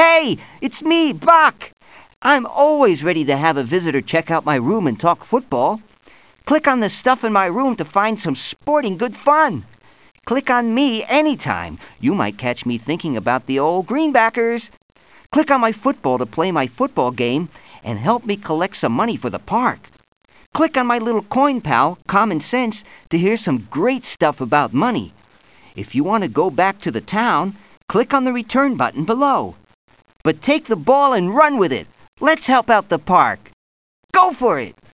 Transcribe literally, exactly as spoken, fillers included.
Hey, it's me, Buck. I'm always ready to have a visitor check out my room and talk football. Click on the stuff in my room to find some sporting good fun. Click on me anytime. You might catch me thinking about the old Greenbackers. Click on my football to play my football game and help me collect some money for the park. Click on my little coin pal, Common Sense, to hear some great stuff about money. If you want to go back to the town, click on the return button below. But take the ball and run with it. Let's help out the park. Go for it!